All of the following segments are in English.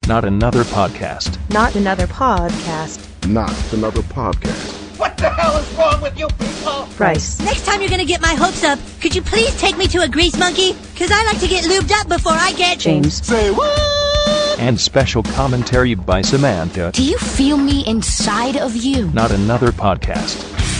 Not another podcast. Not another podcast. Not another podcast. What the hell is wrong with you people? Bryce. Next time you're gonna get my hopes up, could you please take me to a grease monkey? Because I like to get lubed up before I get... James. Say what? And special commentary by Samantha. Do you feel me inside of you? Not another podcast.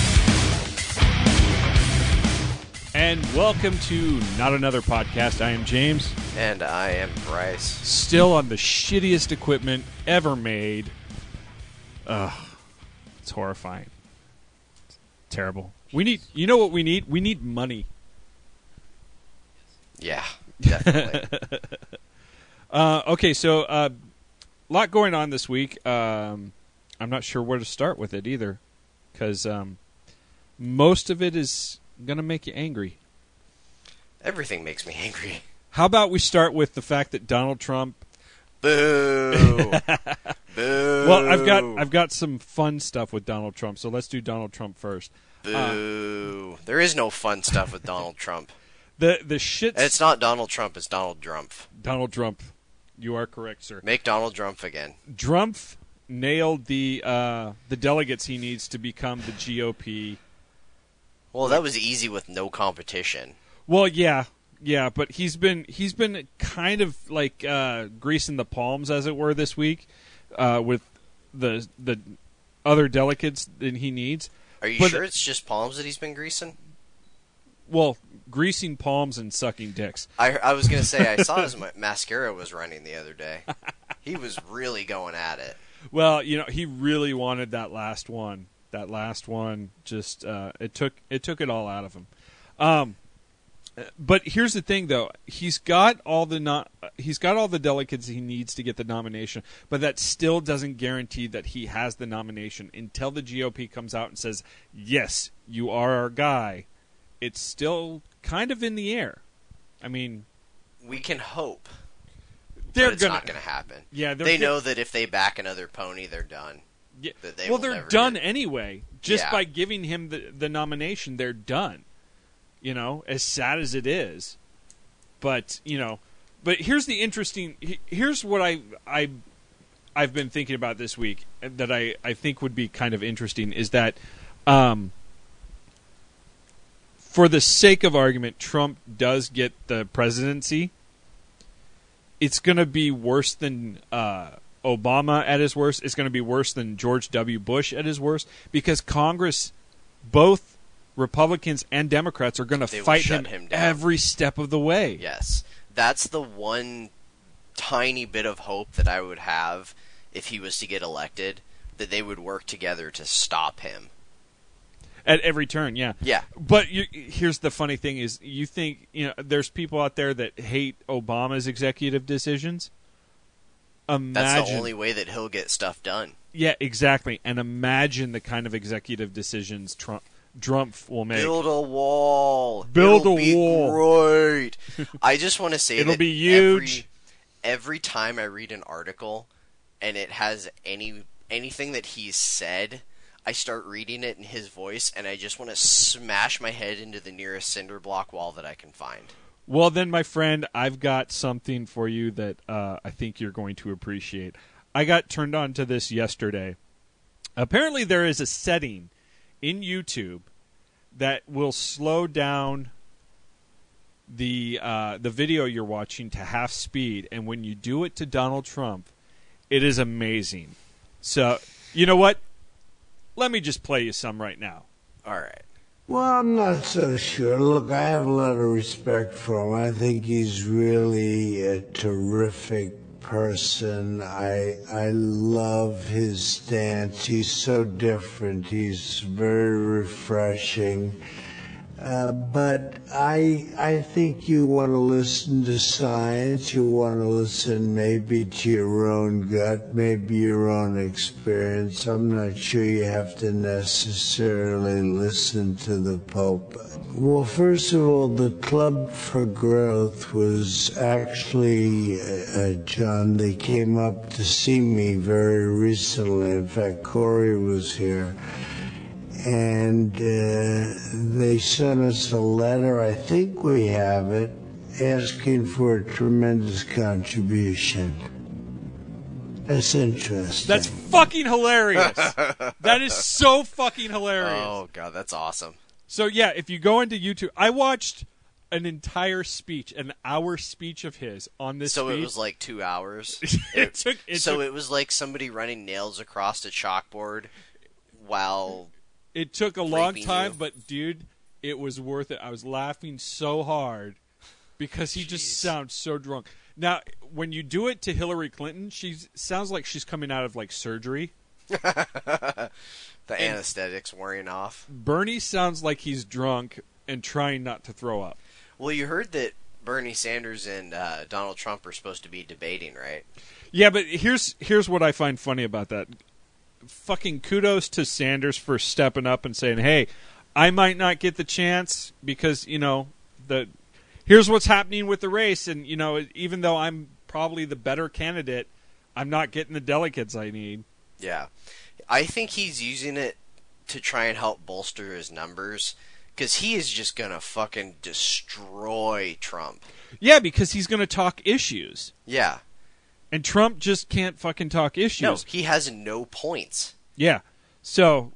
And welcome to Not Another Podcast. I am James. And I am Bryce. Still on the shittiest equipment ever made. Ugh. It's horrifying. It's terrible. You know what we need? We need money. Yeah, definitely. Okay, so a lot going on this week. I'm not sure where to start with it either, because most of it is going to make you angry. Everything makes me angry. How about we start with the fact that Donald Trump... Boo! Boo! Well, I've got some fun stuff with Donald Trump, so let's do Donald Trump first. Boo! There is no fun stuff with Donald Trump. The shit. It's not Donald Trump. It's Donald Drumpf. Donald Trump. You are correct, sir. Make Donald Drumpf again. Drumpf nailed the delegates he needs to become the GOP. Well, that was easy with no competition. Well, yeah, but he's been kind of like greasing the palms, as it were, this week with the other delegates that he needs. Are you sure it's just palms that he's been greasing? Well, greasing palms and sucking dicks. I was going to say, I saw his mascara was running the other day. He was really going at it. Well, he really wanted that last one. That last one just it took it all out of him. But here's the thing, though. He's got all the delegates he needs to get the nomination, but that still doesn't guarantee that he has the nomination until the GOP comes out and says, "Yes, you are our guy." It's still kind of in the air. I mean, we can hope. But it's not going to happen. Yeah, they know that if they back another pony, they're done. Yeah. That they're done anyway. Just by giving him the nomination, they're done. As sad as it is. But here's the interesting. Here's what I've been thinking about this week that I think would be kind of interesting is that, for the sake of argument, Trump does get the presidency. It's going to be worse than Obama at his worst. It's going to be worse than George W. Bush at his worst, because Congress, both Republicans and Democrats, are going to fight him every step of the way. Yes. That's the one tiny bit of hope that I would have if he was to get elected, that they would work together to stop him. At every turn, yeah. Yeah. But here's the funny thing is, you think, there's people out there that hate Obama's executive decisions. That's the only way that he'll get stuff done. Yeah, exactly. And imagine the kind of executive decisions Trump will make. Build a wall. It'll be great. I just want to say it'll be huge. Every time I read an article and it has anything that he's said, I start reading it in his voice, and I just want to smash my head into the nearest cinder block wall that I can find. Well, then, my friend, I've got something for you that I think you're going to appreciate. I got turned on to this yesterday. Apparently, there is a setting in YouTube that will slow down the video you're watching to half speed, and when you do it to Donald Trump, it is amazing. So, you know what? Let me just play you some right now. All right. Well, I'm not so sure. Look, I have a lot of respect for him. I think he's really a terrific person. I love his stance. He's so different. He's very refreshing. But I think you want to listen to science. You want to listen maybe to your own gut, maybe your own experience. I'm not sure you have to necessarily listen to the Pope. Well, first of all, the Club for Growth was actually, John, they came up to see me very recently. In fact, Corey was here. And they sent us a letter, I think we have it, asking for a tremendous contribution. That's interesting. That's fucking hilarious. That is so fucking hilarious. Oh, God, that's awesome. So, yeah, if you go into YouTube, I watched an entire speech, an hour speech of his on this So speech. it was like 2 hours? It took It was like somebody running nails across a chalkboard while... It took a long raping time, you. but, dude, it was worth it. I was laughing so hard because he just sounds so drunk. Now, when you do it to Hillary Clinton, she sounds like she's coming out of, like, surgery. The anesthetic's wearing off. Bernie sounds like he's drunk and trying not to throw up. Well, you heard that Bernie Sanders and Donald Trump are supposed to be debating, right? Yeah, but here's what I find funny about that. Fucking kudos to Sanders for stepping up and saying, hey, I might not get the chance because, here's what's happening with the race. And, even though I'm probably the better candidate, I'm not getting the delegates I need. Yeah. I think he's using it to try and help bolster his numbers because he is just going to fucking destroy Trump. Yeah, because he's going to talk issues. Yeah. And Trump just can't fucking talk issues. No, he has no points. Yeah. So,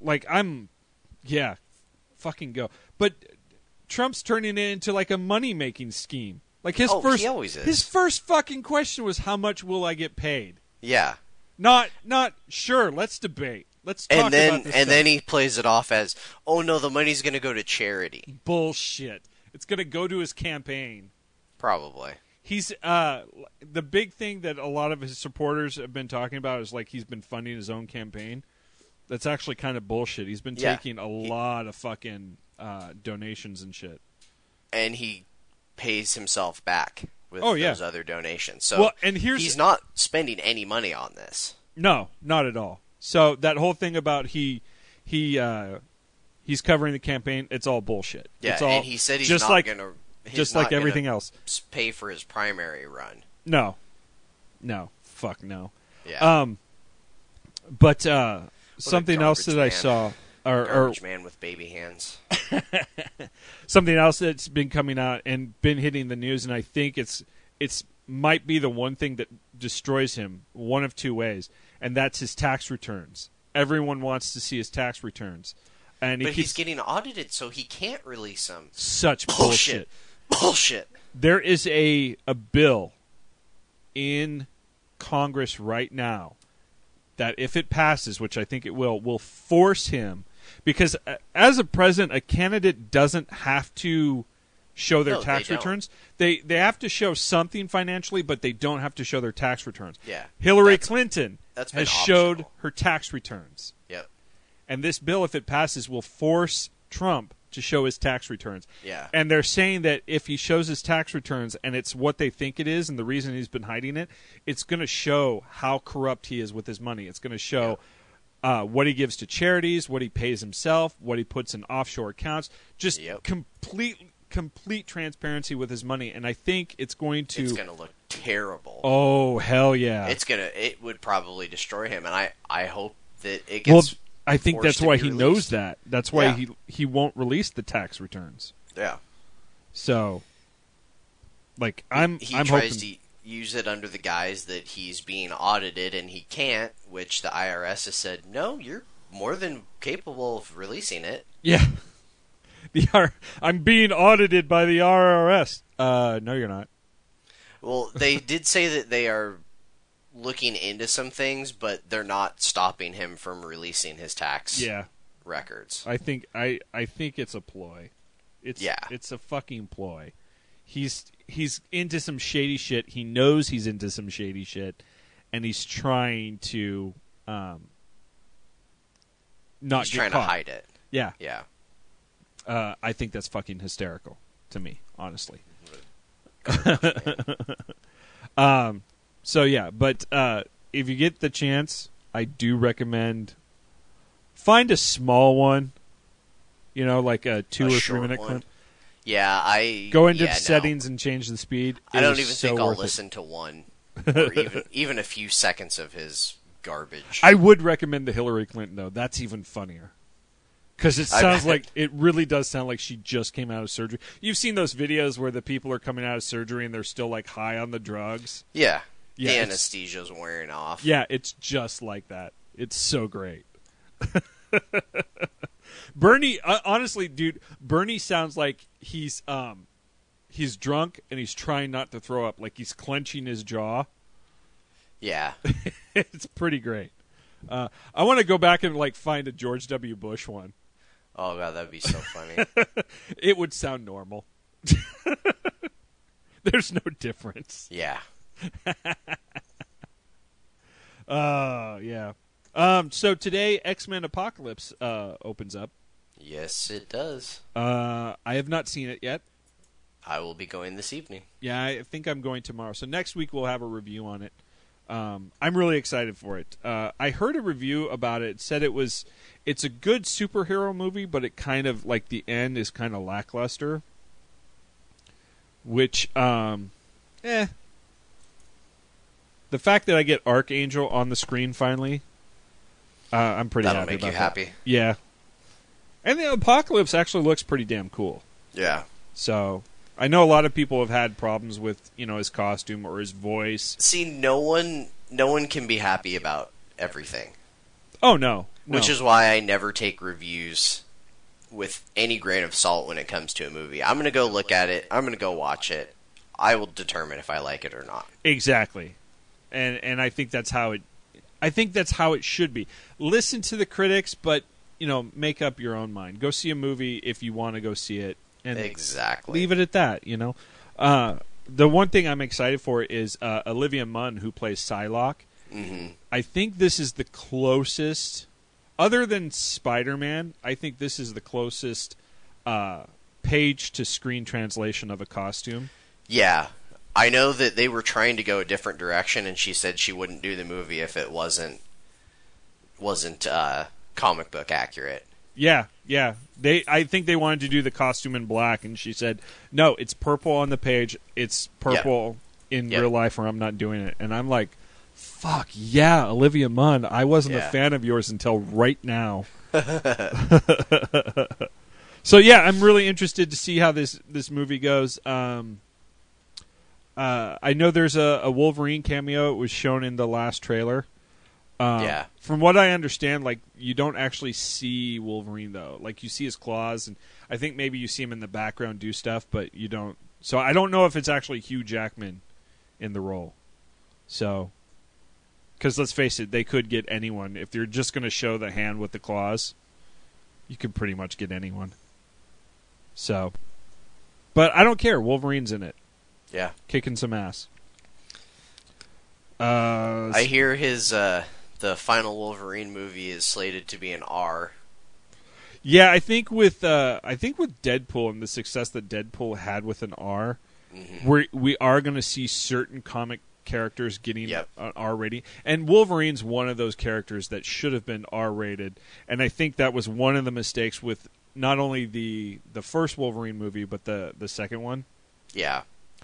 fucking go. But Trump's turning it into like a money-making scheme. Like he always is. His first fucking question was, how much will I get paid? Yeah. Not sure, let's debate. Let's talk about this stuff. And then he plays it off as, oh no, the money's going to go to charity. Bullshit. It's going to go to his campaign. Probably. He's the big thing that a lot of his supporters have been talking about is like he's been funding his own campaign. That's actually kind of bullshit. He's been taking a lot of fucking donations and shit. And he pays himself back with those other donations. So he's not spending any money on this. No, not at all. So that whole thing about he's covering the campaign, it's all bullshit. Yeah, it's all, and he said he's just not like, going to... Just like everything else. Pay for his primary run. No. Fuck no. Yeah. But something else that I saw... Garbage man with baby hands. Something else that's been coming out and been hitting the news, and I think it's might be the one thing that destroys him one of two ways, and that's his tax returns. Everyone wants to see his tax returns. But he's getting audited, so he can't release them. Such bullshit. Bullshit. There is a bill in Congress right now that if it passes, which I think it will force him, because as a president, a candidate doesn't have to show their tax returns. They have to show something financially, but they don't have to show their tax returns. Yeah. Hillary Clinton has showed her tax returns. Yep. And this bill, if it passes, will force Trump to show his tax returns. Yeah. And they're saying that if he shows his tax returns and it's what they think it is and the reason he's been hiding it, it's going to show how corrupt he is with his money. It's going to show what he gives to charities, what he pays himself, what he puts in offshore accounts, just complete transparency with his money. And I think it's going to... It's going to look terrible. Oh, hell yeah. It would probably destroy him, and I hope that it gets... I think that's why he knows that. That's why he won't release the tax returns. Yeah. So, like, I'm hoping... tries to use it under the guise that he's being audited, and he can't, which the IRS has said, no, you're more than capable of releasing it. Yeah. I'm being audited by the IRS. No, you're not. Well, they did say that they are looking into some things, but they're not stopping him from releasing his tax records. I think it's a ploy. It's a fucking ploy. He's into some shady shit. He knows he's into some shady shit, and he's trying to not he's get trying caught. to hide it. Yeah. Yeah. I think that's fucking hysterical to me, honestly. So yeah, but if you get the chance, I do recommend find a small one. You know, like a 2 or 3 minute clip. Yeah, I go into the settings and change the speed. I don't even think I'll listen to one, or even a few seconds of his garbage. I would recommend the Hillary Clinton though. That's even funnier. Because it really does sound like she just came out of surgery. You've seen those videos where the people are coming out of surgery and they're still like high on the drugs. Yeah. Yeah, the it's- anesthesia's wearing off. Yeah, it's just like that. It's so great. Bernie, honestly, dude, Bernie sounds like he's drunk and he's trying not to throw up, like he's clenching his jaw. Yeah. It's pretty great. I want to go back and like find a George W. Bush one. Oh god, that'd be so funny. It would sound normal. There's no difference. Yeah. Yeah. So today, X-Men Apocalypse opens up. Yes, it does. I have not seen it yet. I will be going this evening. Yeah, I think I'm going tomorrow. So next week we'll have a review on it. I'm really excited for it. I heard a review about it. It said it's a good superhero movie, but it kind of, like, the end is kind of lackluster. Which, The fact that I get Archangel on the screen finally, I'm pretty That'll happy make about you that. happy. Yeah. And the Apocalypse actually looks pretty damn cool. Yeah. So, I know a lot of people have had problems with, his costume or his voice. See, no one can be happy about everything. Oh, no. Which is why I never take reviews with any grain of salt when it comes to a movie. I'm going to go look at it. I'm going to go watch it. I will determine if I like it or not. Exactly. And I think that's how it should be. Listen to the critics, but, make up your own mind. Go see a movie if you want to go see it. And exactly. leave it at that, The one thing I'm excited for is Olivia Munn, who plays Psylocke. Mm-hmm. I think this is the closest, other than Spider-Man, I think this is the closest page-to-screen translation of a costume. Yeah. I know that they were trying to go a different direction, and she said she wouldn't do the movie if it wasn't comic book accurate. Yeah. I think they wanted to do the costume in black, and she said, no, it's purple on the page. It's purple in real life, or I'm not doing it. And I'm like, fuck yeah, Olivia Munn. I wasn't a fan of yours until right now. So yeah, I'm really interested to see how this movie goes. I know there's a Wolverine cameo. It was shown in the last trailer. From what I understand, like, you don't actually see Wolverine, though. Like, you see his claws, and I think maybe you see him in the background do stuff, but you don't. So I don't know if it's actually Hugh Jackman in the role. So, because let's face it, they could get anyone. If they're just going to show the hand with the claws, you could pretty much get anyone. So, but I don't care. Wolverine's in it. Yeah. Kicking some ass. I hear his the final Wolverine movie is slated to be an R. Yeah, I think with Deadpool and the success that Deadpool had with an R, we are going to see certain comic characters getting an R rating, and Wolverine's one of those characters that should have been R rated, and I think that was one of the mistakes with not only the first Wolverine movie but the second one. Yeah.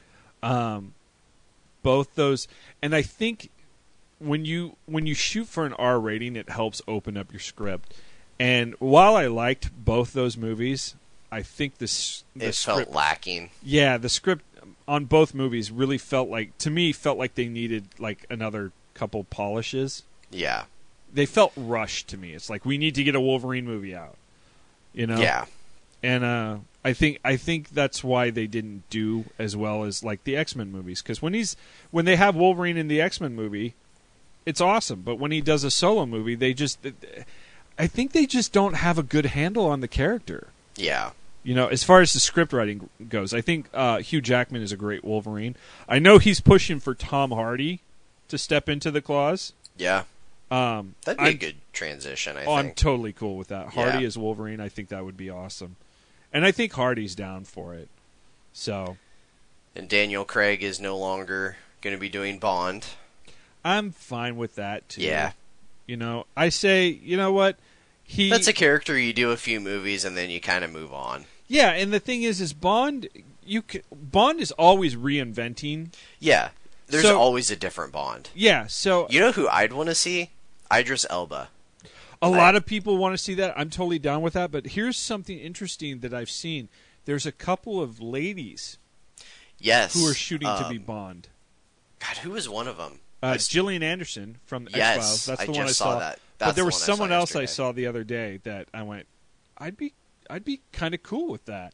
Both those, and I think when you shoot for an R rating, it helps open up your script. And while I liked both those movies, I think the script felt lacking. Yeah, the script on both movies really felt like they needed like another couple polishes. Yeah. They felt rushed to me. It's like, we need to get a Wolverine movie out. Yeah. And I think that's why they didn't do as well as like the X-Men movies, because when they have Wolverine in the X-Men movie, it's awesome. But when he does a solo movie, I think they just don't have a good handle on the character. Yeah. As far as the script writing goes, I think Hugh Jackman is a great Wolverine. I know he's pushing for Tom Hardy to step into the claws. Yeah. That'd be a good transition, I think. I'm totally cool with that. Hardy as Wolverine, I think that would be awesome. And I think Hardy's down for it. So. And Daniel Craig is no longer going to be doing Bond. I'm fine with that, too. Yeah. I say, you know what? That's a character you do a few movies and then you kind of move on. Yeah, and the thing is Bond is always reinventing. Yeah. There's always a different Bond. Yeah, so... You know who I'd want to see? Idris Elba. A lot of people want to see that. I'm totally down with that. But here's something interesting that I've seen. There's a couple of ladies who are shooting to be Bond. God, who was one of them? Gillian Anderson from Yes, X-Files. That's the I one I just saw. saw that. That's But there the was one I saw someone else I yesterday. saw the other day that I went, I'd be kind of cool with that.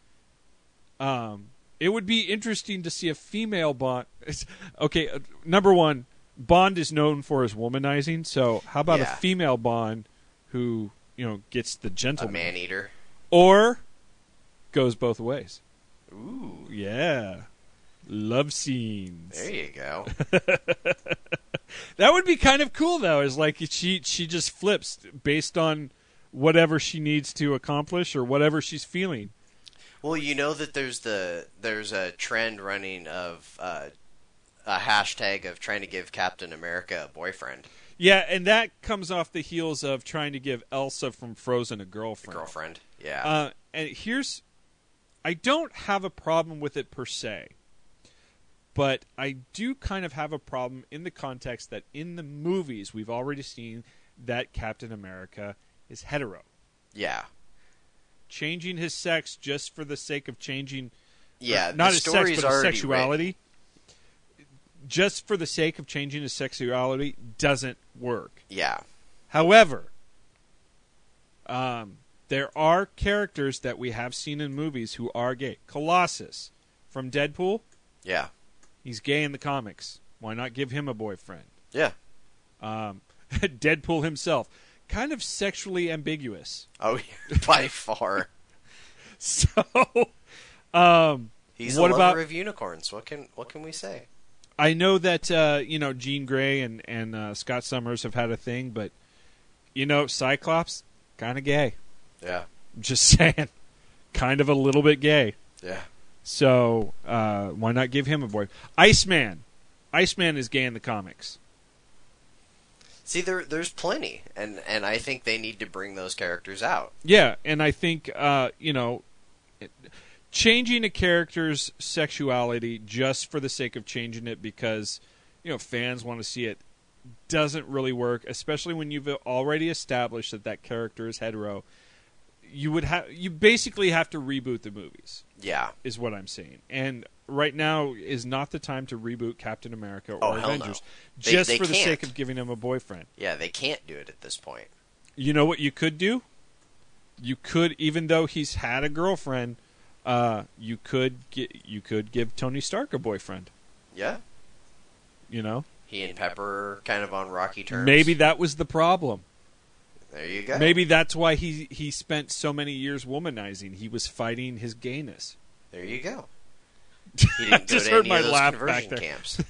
It would be interesting to see a female Bond. Okay, number one, Bond is known for his womanizing. So how about a Yeah. female Bond who gets the A gentleman, man-eater. or goes both ways? Ooh, Yeah, love scenes. there you go. That would be kind of cool, though. Is like she just flips based on whatever she needs to accomplish or whatever she's feeling. Well, you know that there's a trend running of a hashtag of trying to give Captain America a boyfriend. Yeah, and that comes off the heels of trying to give Elsa from Frozen a girlfriend. Yeah. And I don't have a problem with it per se, but I do kind of have a problem in the context that in the movies we've already seen that Captain America is hetero. Yeah. Changing his sex just for the sake of changing, Yeah. not the his sex, story's but his already sexuality, just for the sake of changing his sexuality doesn't work. written. Yeah. However, there are characters that we have seen in movies who are gay. Colossus from Deadpool, Yeah. he's gay in the comics. Why not give him a boyfriend? Yeah. Deadpool himself, kind of sexually ambiguous. Oh, yeah, by far. So, He's what a lover about? of unicorns. What can we say? I know that Jean Grey and Scott Summers have had a thing, but Cyclops kind of gay. Yeah. Just saying, kind of a little bit gay. Yeah. So why not give him a boy? Iceman is gay in the comics. See, there's plenty, and I think they need to bring those characters out. Yeah, and I think changing a character's sexuality just for the sake of changing it because fans want to see it doesn't really work, especially when you've already established that character is hetero. You basically have to reboot the movies. Yeah. Is what I'm saying. And right now is not the time to reboot Captain America or Oh, hell Avengers no. just They for the can't. sake of giving him a boyfriend. Yeah, they can't do it at this point. You know what you could do? You could, even though he's had a girlfriend, you could give Tony Stark a boyfriend. Yeah. He and Pepper are kind of on rocky terms. Maybe that was the problem. There you go. Maybe that's why he spent so many years womanizing. He was fighting his gayness. There you go. He didn't go Just to heard any my of those laugh conversion back there. camps.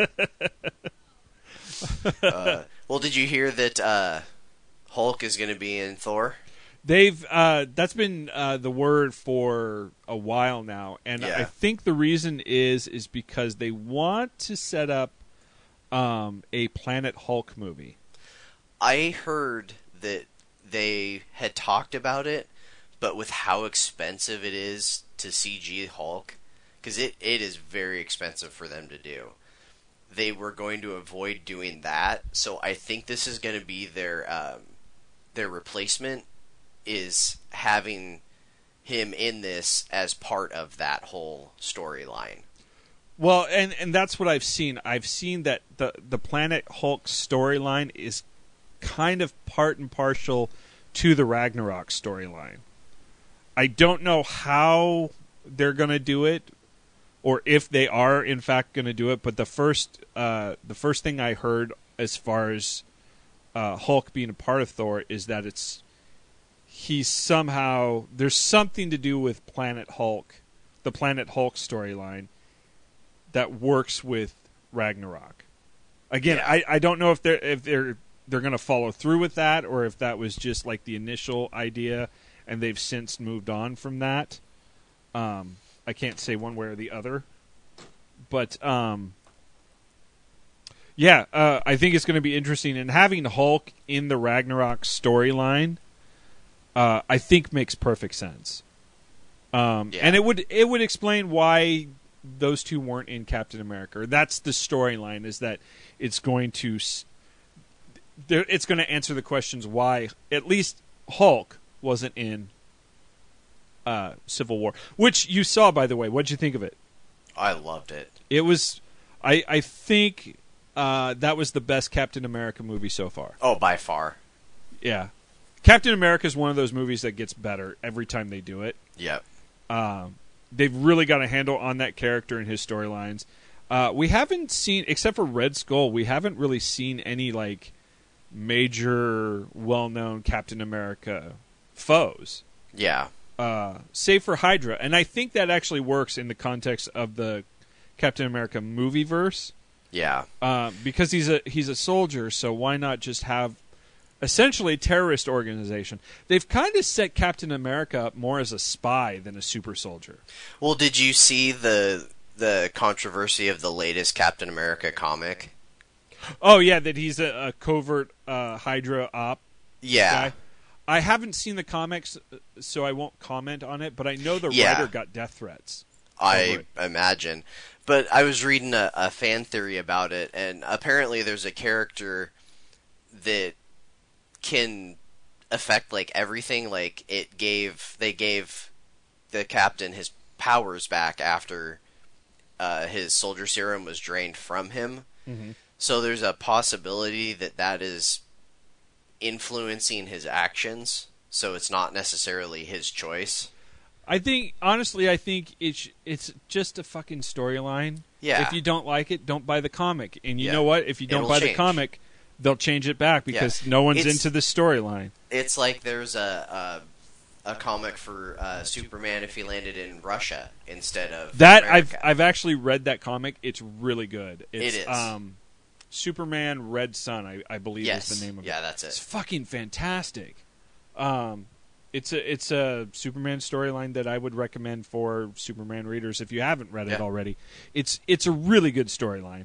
Well, did you hear that Hulk is going to be in Thor? They've that's been the word for a while now, and Yeah. I think the reason is because they want to set up a Planet Hulk movie. I heard that they had talked about it, but with how expensive it is to CG Hulk, because it is very expensive for them to do, they were going to avoid doing that. So I think this is going to be their replacement, is having him in this as part of that whole storyline. Well, and that's what I've seen. I've seen that the Planet Hulk storyline is kind of part and partial to the Ragnarok storyline. I don't know how they're going to do it, or if they are in fact going to do it. But the first thing I heard as far as Hulk being a part of Thor is that there's something to do with Planet Hulk, the Planet Hulk storyline that works with Ragnarok. Again, Yeah. I don't know if they're going to follow through with that, or if that was just like the initial idea and they've since moved on from that. I can't say one way or the other, but I think it's going to be interesting, and having Hulk in the Ragnarok storyline, I think makes perfect sense. And it would explain why those two weren't in Captain America. That's the storyline, is that it's going to answer the questions why at least Hulk wasn't in Civil War, which you saw, by the way. What'd you think of it? I loved it. It was, I think that was the best Captain America movie so far. Oh, by far. Yeah. Captain America is one of those movies that gets better every time they do it. Yep. They've really got a handle on that character and his storylines. We haven't seen, except for Red Skull, we haven't really seen any like major, well-known Captain America foes. Yeah. Save for Hydra, and I think that actually works in the context of the Captain America movie verse. Yeah. Because he's a soldier, so why not just have essentially a terrorist organization? They've kind of set Captain America up more as a spy than a super soldier. Well, did you see the controversy of the latest Captain America comic? Oh yeah, that he's a covert Hydra op. Yeah. Guy. I haven't seen the comics, so I won't comment on it, but I know the writer got death threats. I imagine. But I was reading a fan theory about it, and apparently there's a character that can affect like everything. Like they gave the captain his powers back after his soldier serum was drained from him. Mm-hmm. So there's a possibility that is influencing his actions. So it's not necessarily his choice. Honestly, I think it's just a fucking storyline. Yeah. If you don't like it, don't buy the comic. And you know what? If you don't It'll buy change. the comic, they'll change it back because no one's into the storyline. It's like there's a comic for Superman if he landed in Russia instead of that. America. I've actually read that comic. It's really good. It's, It is. Superman Red Sun, I believe is the name of it. Yeah, that's it. It's fucking fantastic. It's a Superman storyline that I would recommend for Superman readers if you haven't read it already. It's a really good storyline.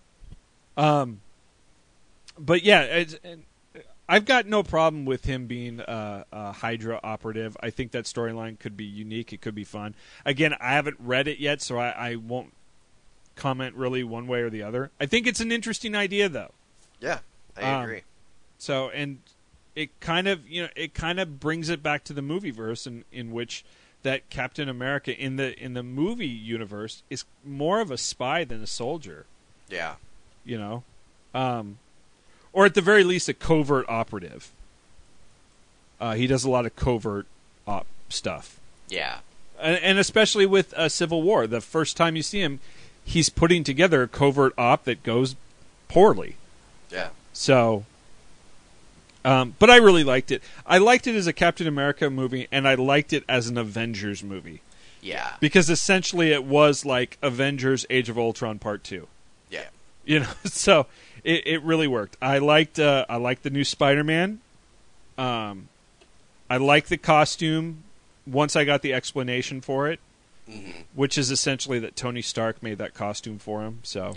But yeah, I've got no problem with him being a Hydra operative. I think that storyline could be unique. It could be fun. Again, I haven't read it yet, so I won't comment really one way or the other. I think it's an interesting idea, though. Yeah, I agree. So, and it kind of brings it back to the movieverse, in which that Captain America in the movie universe is more of a spy than a soldier. Yeah. You know, or at the very least, a covert operative. He does a lot of covert op stuff. Yeah. And especially with Civil War, the first time you see him, he's putting together a covert op that goes poorly. Yeah. So, but I really liked it. I liked it as a Captain America movie, and I liked it as an Avengers movie. Yeah. Because essentially it was like Avengers Age of Ultron Part 2. Yeah. You know, so it really worked. I liked the new Spider-Man. I liked the costume once I got the explanation for it, which is essentially that Tony Stark made that costume for him. So,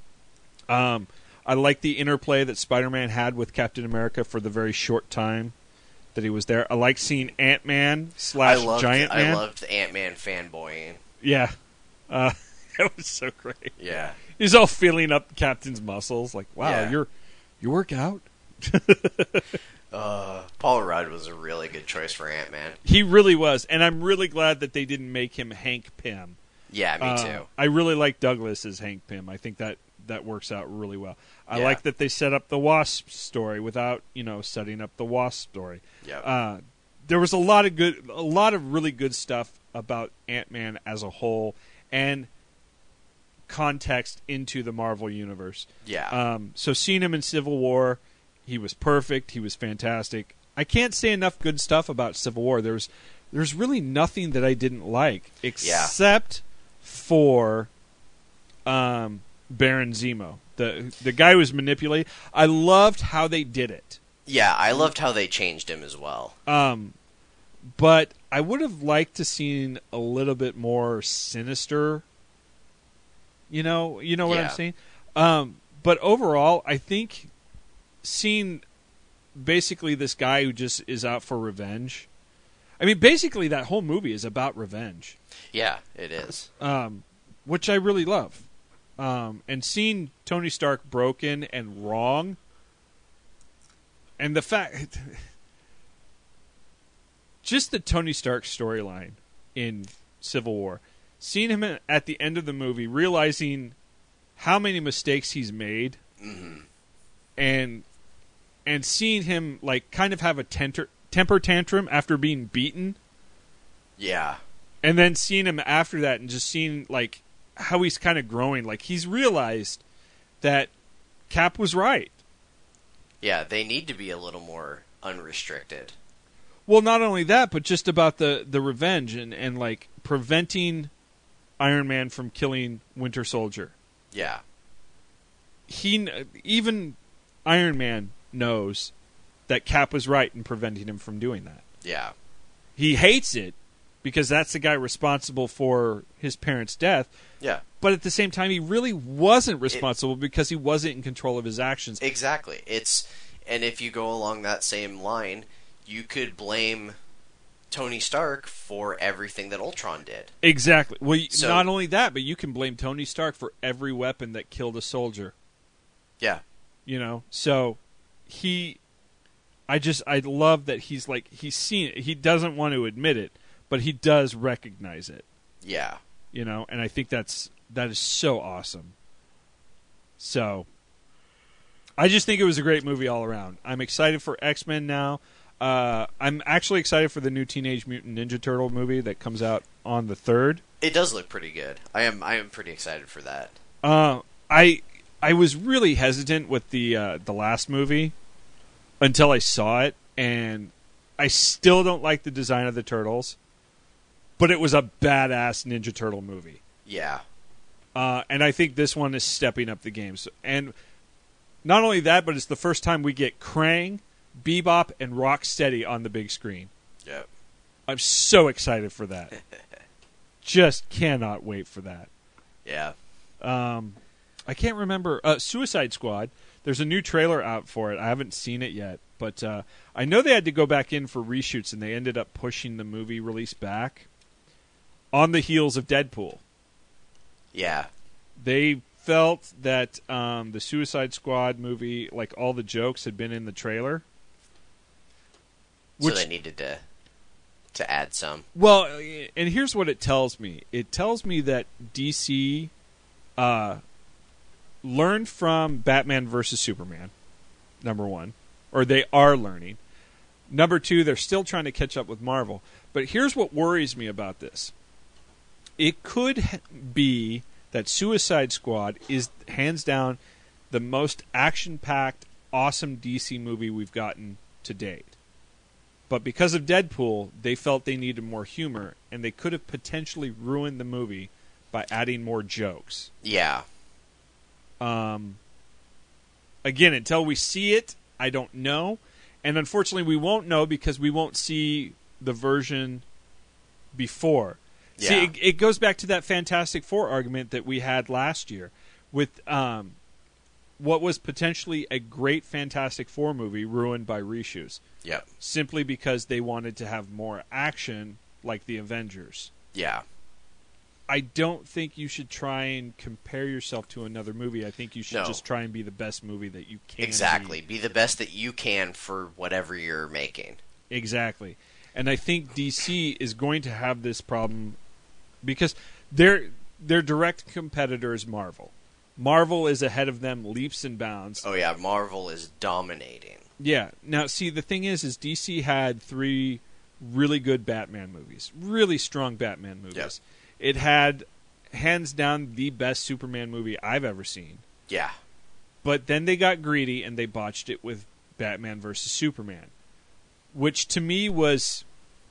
I like the interplay that Spider-Man had with Captain America for the very short time that he was there. I like seeing Ant-Man / Giant Man. I loved Ant-Man fanboying. Yeah. That was so great. Yeah. He's all feeling up Captain's muscles. Like, wow, you work out? Paul Rudd was a really good choice for Ant-Man. He really was. And I'm really glad that they didn't make him Hank Pym. Yeah, me too. I really like Douglas as Hank Pym. I think that works out really well. I like that they set up the Wasp story without, setting up the Wasp story. Yeah. There was a lot of really good stuff about Ant-Man as a whole and context into the Marvel universe. Yeah. So seeing him in Civil War, he was perfect. He was fantastic. I can't say enough good stuff about Civil War. There's really nothing that I didn't like except for Baron Zemo. The guy who was manipulated. I loved how they did it. Yeah, I loved how they changed him as well. But I would have liked to seen a little bit more sinister. You know what I'm saying? But overall, I think seeing basically this guy who just is out for revenge. I mean, basically that whole movie is about revenge. Yeah, it is. Which I really love. And seeing Tony Stark broken and wrong, and the fact, just the Tony Stark storyline in Civil War, seeing him at the end of the movie, realizing how many mistakes he's made Mm-hmm. And seeing him like kind of have a temper tantrum after being beaten. Yeah. And then seeing him after that and just seeing like how he's kind of growing, like he's realized that Cap was right. Yeah, they need to be a little more unrestricted. Well, not only that, but just about the revenge and like preventing Iron Man from killing Winter Soldier. Yeah. Even Iron Man knows that Cap was right in preventing him from doing that. Yeah. He hates it because that's the guy responsible for his parents' death. Yeah. But at the same time, he really wasn't responsible because he wasn't in control of his actions. Exactly. And if you go along that same line, you could blame Tony Stark for everything that Ultron did. Exactly. Well, not only that, but you can blame Tony Stark for every weapon that killed a soldier. Yeah. You know, so I love that he's seen it. He doesn't want to admit it, but he does recognize it. Yeah. You know, and I think that is so awesome. So, I just think it was a great movie all around. I'm excited for X-Men now. I'm actually excited for the new Teenage Mutant Ninja Turtle movie that comes out on the 3rd. It does look pretty good. I am pretty excited for that. I was really hesitant with the last movie until I saw it, and I still don't like the design of the turtles, but it was a badass Ninja Turtle movie. Yeah. And I think this one is stepping up the game. And not only that, but it's the first time we get Krang, Bebop, and Rocksteady on the big screen. Yep. I'm so excited for that. Just cannot wait for that. Yeah. I can't remember. Suicide Squad. There's a new trailer out for it. I haven't seen it yet, but I know they had to go back in for reshoots, and they ended up pushing the movie release back on the heels of Deadpool. Yeah. They felt that the Suicide Squad movie, like all the jokes, had been in the trailer. So they needed to add some. Well, and here's what it tells me. It tells me that DC learned from Batman versus Superman, number one. Or they are learning. Number two, they're still trying to catch up with Marvel. But here's what worries me about this. It could be that Suicide Squad is hands down the most action-packed, awesome DC movie we've gotten to date. But because of Deadpool, they felt they needed more humor, and they could have potentially ruined the movie by adding more jokes. Yeah. Again, until we see it, I don't know. And unfortunately, we won't know because we won't see the version before. Yeah. See, it goes back to that Fantastic Four argument that we had last year with what was potentially a great Fantastic Four movie ruined by reshoots. Yep. Simply because they wanted to have more action like the Avengers. Yeah. I don't think you should try and compare yourself to another movie. I think you should just try and be the best movie that you can. Exactly. Be the best that you can for whatever you're making. Exactly. And I think DC is going to have this problem because their direct competitor is Marvel. Marvel is ahead of them leaps and bounds. Oh yeah, Marvel is dominating. Yeah. Now, see, the thing is DC had 3 really good Batman movies. Really strong Batman movies. Yep. It had, hands down, the best Superman movie I've ever seen. Yeah. But then they got greedy and they botched it with Batman versus Superman, which to me was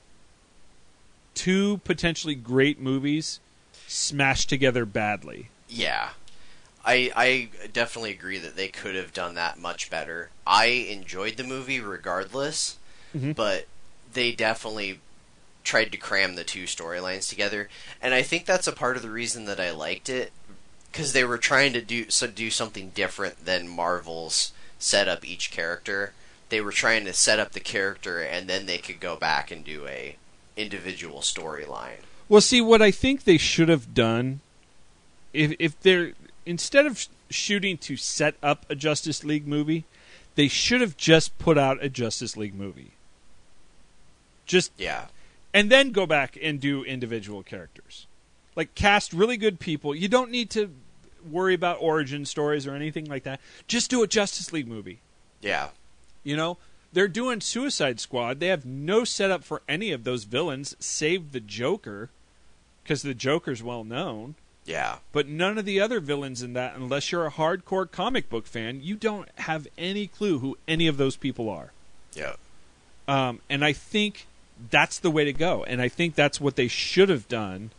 2 potentially great movies smashed together badly. Yeah. I definitely agree that they could have done that much better. I enjoyed the movie regardless, but they definitely tried to cram the 2 storylines together, and I think that's a part of the reason that I liked it, because they were trying to do something different than Marvel's set up each character. They were trying to set up the character, and then they could go back and do a individual storyline. Well, see, what I think they should have done, if they're, instead of shooting to set up a Justice League movie, they should have just put out a Justice League movie. Yeah. And then go back and do individual characters. Like, cast really good people. You don't need to worry about origin stories or anything like that. Just do a Justice League movie. Yeah. You know, they're doing Suicide Squad. They have no setup for any of those villains, save the Joker, because the Joker's well known. Yeah. But none of the other villains in that, unless you're a hardcore comic book fan, you don't have any clue who any of those people are. Yeah. And I think that's the way to go. And I think that's what they should have done.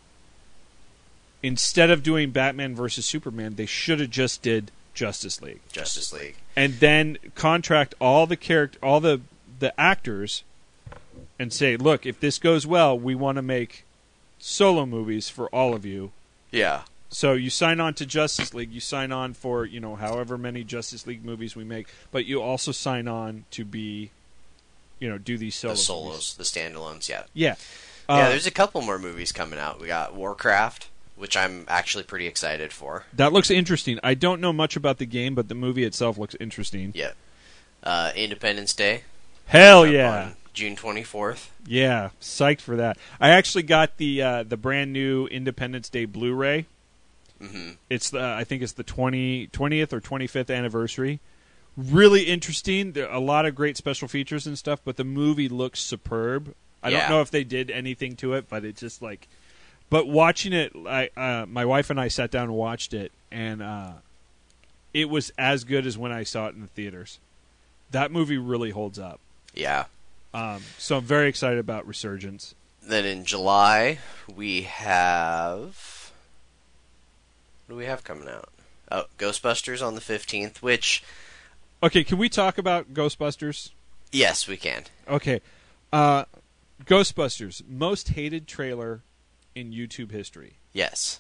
Instead of doing Batman versus Superman, they should have just did Justice League. Justice League. And then contract all the actors and say, look, if this goes well, we want to make solo movies for all of you. Yeah. So you sign on to Justice League, you sign on for, however many Justice League movies we make, but you also sign on to be, do these solo The solos, movies. the standalones, yeah. Yeah. Yeah, there's a couple more movies coming out. We got Warcraft, which I'm actually pretty excited for. That looks interesting. I don't know much about the game, but the movie itself looks interesting. Yeah. Independence Day. Hell yeah. On June 24th. Yeah, psyched for that. I actually got the brand new Independence Day Blu-ray. Mm-hmm. It's I think it's the 20th or 25th anniversary. Really interesting. There are a lot of great special features and stuff, but the movie looks superb. I don't know if they did anything to it, but it's just like. But watching it, my wife and I sat down and watched it, and it was as good as when I saw it in the theaters. That movie really holds up. Yeah. So I'm very excited about Resurgence. Then in July, we have... What do we have coming out? Oh, Ghostbusters on the 15th, which... Okay, can we talk about Ghostbusters? Yes, we can. Okay. Ghostbusters, most hated trailer in YouTube history. Yes.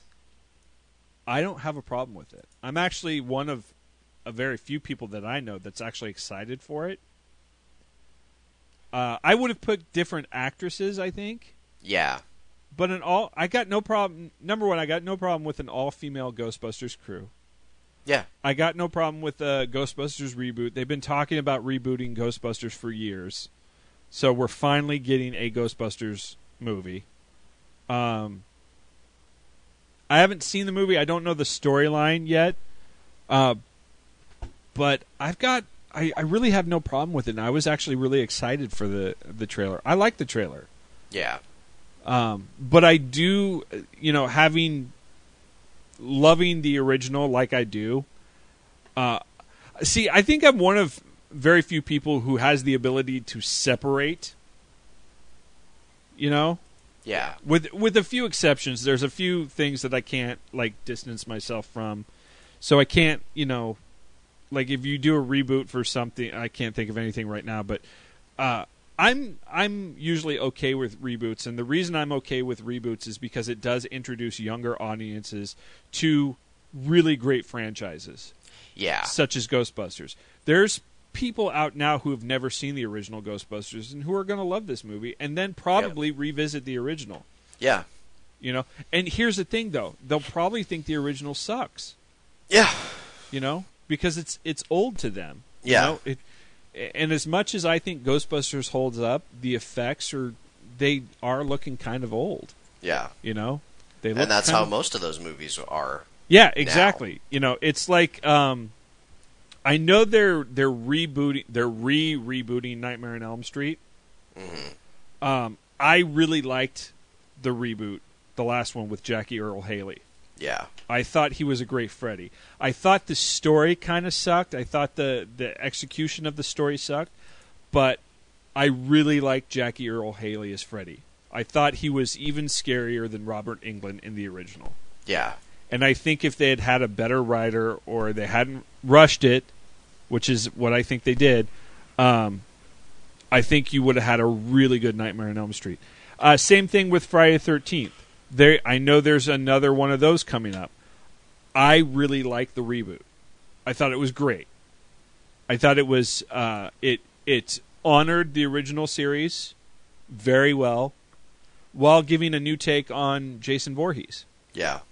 I don't have a problem with it. I'm actually one of a very few people that I know that's actually excited for it. I would have put different actresses, I think. Yeah. But I got no problem. Number one, I got no problem with an all-female Ghostbusters crew. Yeah. I got no problem with the Ghostbusters reboot. They've been talking about rebooting Ghostbusters for years. So we're finally getting a Ghostbusters movie. I haven't seen the movie. I don't know the storyline yet. But I really have no problem with it. And I was actually really excited for the trailer. I like the trailer. Yeah. But I do, loving the original like I do. See, I think I'm one of very few people who has the ability to separate. Yeah. With a few exceptions, there's a few things that I can't distance myself from. So I can't, if you do a reboot for something, I can't think of anything right now, but I'm usually okay with reboots, and the reason I'm okay with reboots is because it does introduce younger audiences to really great franchises. Yeah. Such as Ghostbusters. There's people out now who have never seen the original Ghostbusters and who are going to love this movie and then probably revisit the original. Yeah. And here's the thing, though. They'll probably think the original sucks. Yeah. Because it's old to them. Yeah. And as much as I think Ghostbusters holds up, the effects they are looking kind of old. Yeah. They look, and that's how most of those movies are. Yeah, exactly. Now. It's like I know they're rebooting Nightmare on Elm Street. Mm-hmm. I really liked the reboot, the last one with Jackie Earle Haley. Yeah. I thought he was a great Freddy. I thought the story kind of sucked. I thought the execution of the story sucked. But I really liked Jackie Earle Haley as Freddy. I thought he was even scarier than Robert Englund in the original. Yeah. And I think if they had had a better writer or they hadn't rushed it, which is what I think they did, I think you would have had a really good Nightmare on Elm Street. Same thing with Friday the 13th. I know there's another one of those coming up. I really liked the reboot. I thought it was great. I thought it was it honored the original series very well while giving a new take on Jason Voorhees. Yeah.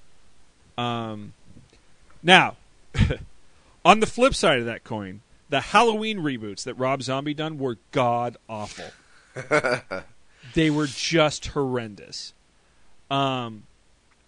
Now, on the flip side of that coin, the Halloween reboots that Rob Zombie done were god-awful. They were just horrendous.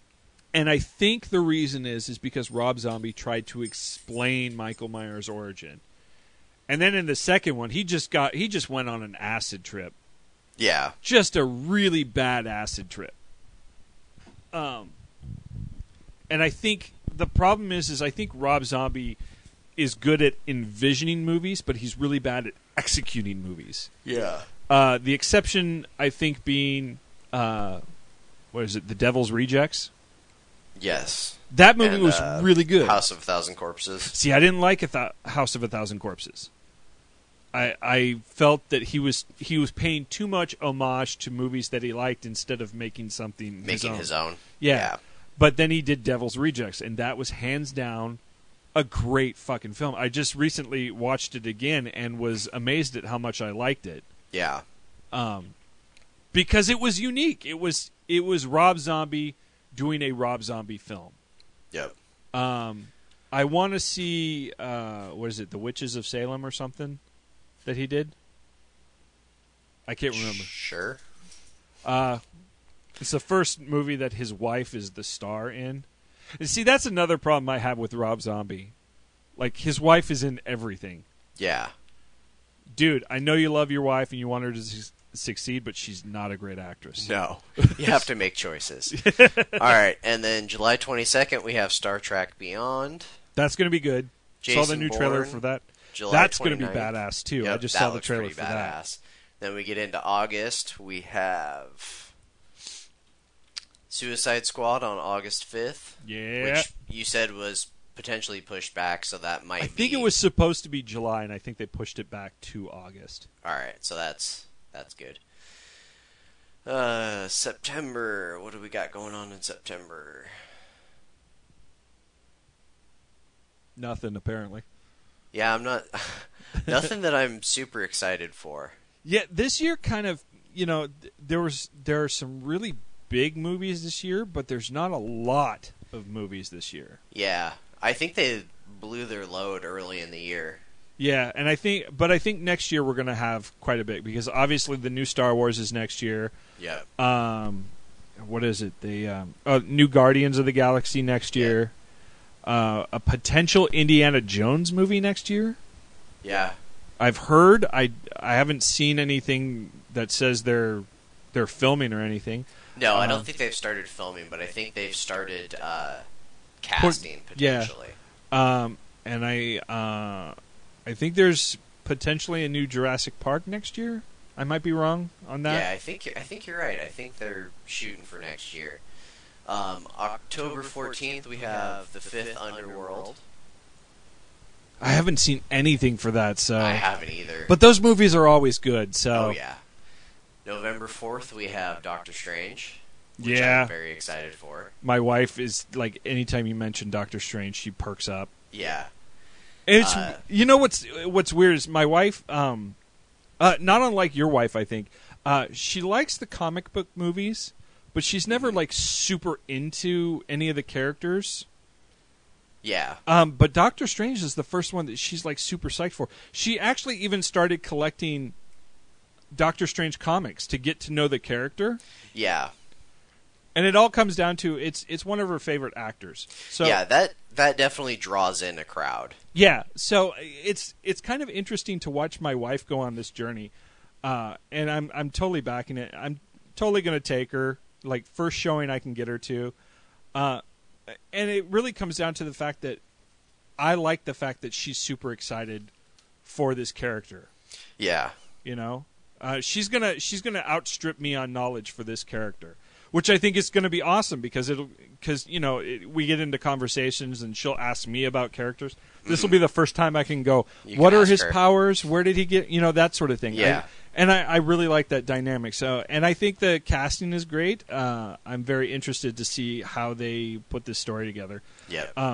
And I think the reason is because Rob Zombie tried to explain Michael Myers' origin. And then in the second one, he just went on an acid trip. Yeah. Just a really bad acid trip. And I think the problem is I think Rob Zombie is good at envisioning movies, but he's really bad at executing movies. Yeah. The exception, I think, being what is it? The Devil's Rejects. Yes. That movie And, was really good. House of a Thousand Corpses. See, I didn't like House of a Thousand Corpses. I felt that he was paying too much homage to movies that he liked instead of making something His own. Yeah. But then he did Devil's Rejects, and that was hands down a great fucking film. I just recently watched it again and was amazed at how much I liked it. Yeah. Because it was unique. It was Rob Zombie doing a Rob Zombie film. Yep. I want to see what is it, The Witches of Salem or something that he did? I can't remember. Sure. It's the first movie that his wife is the star in. And see, that's another problem I have with Rob Zombie. Like, his wife is in everything. Yeah. Dude, I know you love your wife and you want her to succeed, but she's not a great actress. No. You have to make choices. All right. And then July 22nd, we have Star Trek Beyond. That's going to be good. Jason saw the new trailer Bourne, for that. July That's going to 29th. be badass, too. Yep, I just that saw the looks trailer pretty for that. badass. Then we get into August. We have Suicide Squad on August 5th. Yeah. Which you said was potentially pushed back, so that might be... I think it was supposed to be July, and I think they pushed it back to August. All right, so that's good. September. What do we got going on in September? Nothing, apparently. Yeah, I'm not... nothing that I'm super excited for. Yeah, this year kind of, there are some really big movies this year, but there's not a lot of movies this year. Yeah, I think they blew their load early in the year. Yeah, and I think next year we're going to have quite a bit because obviously the new Star Wars is next year. Yeah. What is it? The new Guardians of the Galaxy next year. A potential Indiana Jones movie next year. Yeah. I've heard. I haven't seen anything that says they're filming or anything. No, I don't think they've started filming, but I think they've started casting potentially. Yeah. And I think there's potentially a new Jurassic Park next year. I might be wrong on that. Yeah, I think you're right. I think they're shooting for next year. October 14th, we have The Fifth Underworld. I haven't seen anything for that, so I haven't either. But those movies are always good. So oh yeah. November 4th, we have Doctor Strange. Which yeah, I'm very excited for. My wife is like, anytime you mention Doctor Strange, she perks up. Yeah. And it's what's weird is my wife, not unlike your wife, I think, she likes the comic book movies, but she's never like super into any of the characters. Yeah. But Doctor Strange is the first one that she's like super psyched for. She actually even started collecting Doctor Strange comics to get to know the character. Yeah. And it all comes down to it's one of her favorite actors. So yeah, that definitely draws in a crowd. Yeah, so it's kind of interesting to watch my wife go on this journey, and I'm totally backing it. I'm totally going to take her, like first showing I can get her to, and it really comes down to the fact that I like the fact that she's super excited for this character. Yeah, she's gonna outstrip me on knowledge for this character. Which I think is going to be awesome because we get into conversations and she'll ask me about characters. This will be the first time I can go, what are his powers? Where did he get, that sort of thing. Yeah. I really like that dynamic. So, and I think the casting is great. I'm very interested to see how they put this story together. Yeah.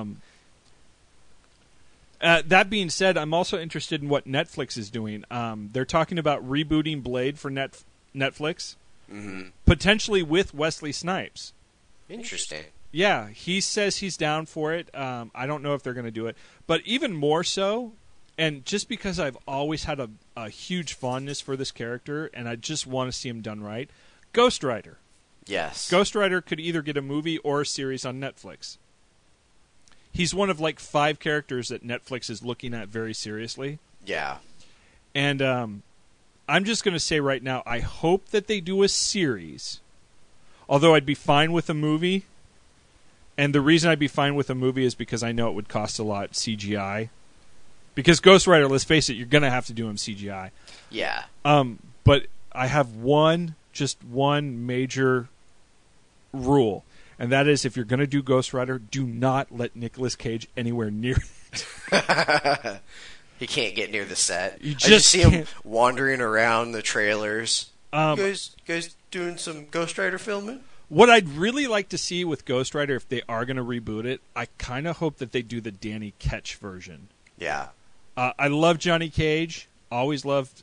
That being said, I'm also interested in what Netflix is doing. They're talking about rebooting Blade for Netflix. Mm-hmm. Potentially with Wesley Snipes. Interesting. Yeah, he says he's down for it. I don't know if they're going to do it. But even more so, and just because I've always had a huge fondness for this character, and I just want to see him done right, Ghost Rider. Yes. Ghost Rider could either get a movie or a series on Netflix. He's one of like 5 characters that Netflix is looking at very seriously. Yeah. And I'm just going to say right now, I hope that they do a series. Although I'd be fine with a movie. And the reason I'd be fine with a movie is because I know it would cost a lot CGI. Because Ghost Rider, let's face it, you're going to have to do him CGI. Yeah. But I have one major rule. And that is, if you're going to do Ghost Rider, do not let Nicolas Cage anywhere near it. He can't get near the set. You I just see him can't. wandering around the trailers. You guys doing some Ghost Rider filming? What I'd really like to see with Ghost Rider, if they are going to reboot it, I kind of hope that they do the Danny Ketch version. Yeah. I love Johnny Cage. Always loved...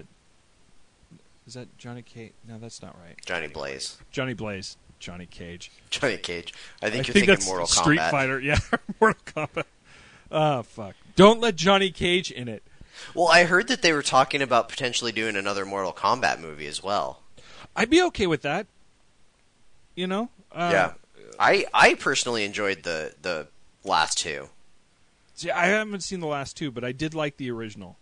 is that Johnny Cage? No, that's not right. Johnny Blaze. Johnny Blaze. Johnny Cage. Johnny Cage. I think you're think thinking that's Mortal Street Kombat. Fighter. Yeah, Mortal Kombat. Oh, fuck. Don't let Johnny Cage in it. Well, I heard that they were talking about potentially doing another Mortal Kombat movie as well. I'd be okay with that. You know? Yeah. I personally enjoyed the last 2. See, I haven't seen the last 2, but I did like the original.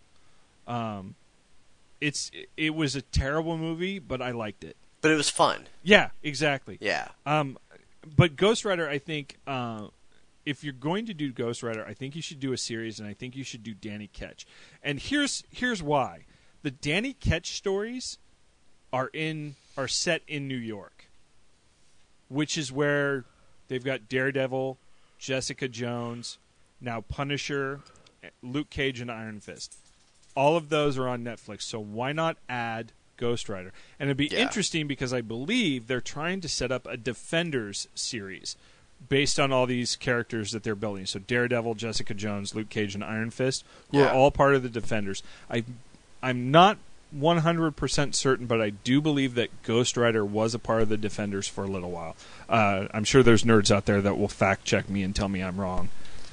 It was a terrible movie, but I liked it. But it was fun. Yeah, exactly. Yeah. But Ghost Rider, I think, if you're going to do Ghost Rider, I think you should do a series, and I think you should do Danny Ketch. And here's why: the Danny Ketch stories are set in New York, which is where they've got Daredevil, Jessica Jones, now Punisher, Luke Cage, and Iron Fist. All of those are on Netflix, so why not add Ghost Rider? And it'd be interesting because I believe they're trying to set up a Defenders series based on all these characters that they're building. So Daredevil, Jessica Jones, Luke Cage, and Iron Fist, who are all part of the Defenders. I'm not 100% certain, but I do believe that Ghost Rider was a part of the Defenders for a little while. I'm sure there's nerds out there that will fact check me and tell me I'm wrong.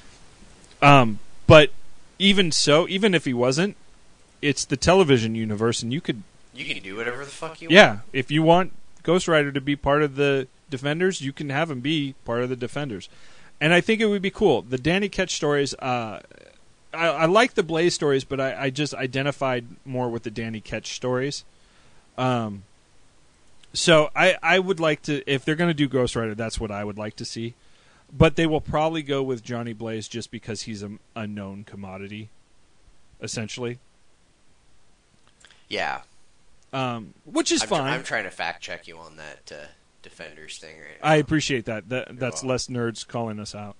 But even so, even if he wasn't, it's the television universe, and you can do whatever the fuck you want. Yeah, if you want Ghost Rider to be part of the Defenders, you can have him be part of the Defenders. And I think it would be cool. The Danny Ketch stories, I like the Blaze stories, but I just identified more with the Danny Ketch stories. So I would like to, if they're going to do Ghost Rider, that's what I would like to see. But they will probably go with Johnny Blaze just because he's a known commodity, essentially. Yeah. Which is fine. I'm trying to fact check you on that Defenders thing right now. I appreciate that. That's less nerds calling us out.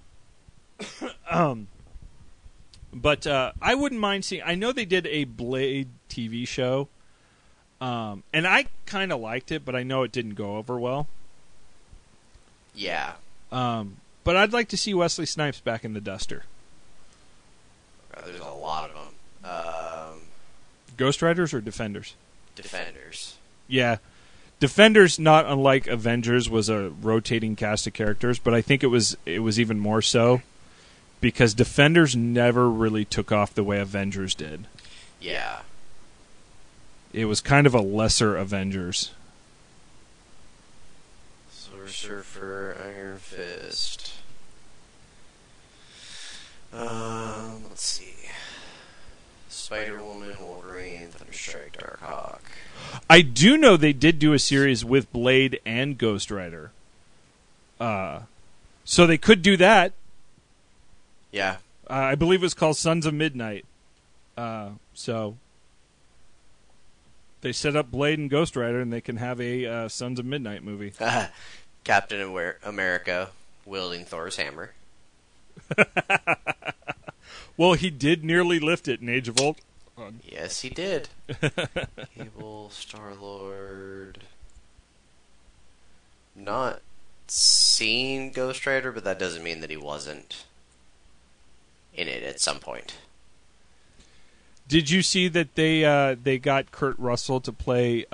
But I wouldn't mind seeing... I know they did a Blade TV show, and I kind of liked it, but I know it didn't go over well. Yeah. But I'd like to see Wesley Snipes back in the duster. There's a lot of them. Ghost Riders or Defenders? Defenders. Yeah. Defenders, not unlike Avengers, was a rotating cast of characters, but I think it was even more so because Defenders never really took off the way Avengers did. Yeah. It was kind of a lesser Avengers. Surfer, Iron Fist. Let's see. Spider-Woman, Wolverine, Thunderstrike, Darkhawk. I do know they did do a series with Blade and Ghost Rider. So they could do that. Yeah. I believe it was called Sons of Midnight. So they set up Blade and Ghost Rider, and they can have a Sons of Midnight movie. Captain America wielding Thor's hammer. Well, he did nearly lift it in Age of Ultron. Yes, he did. Cable, Star-Lord. Not seen Ghost Rider, but that doesn't mean that he wasn't in it at some point. Did you see that they got Kurt Russell to play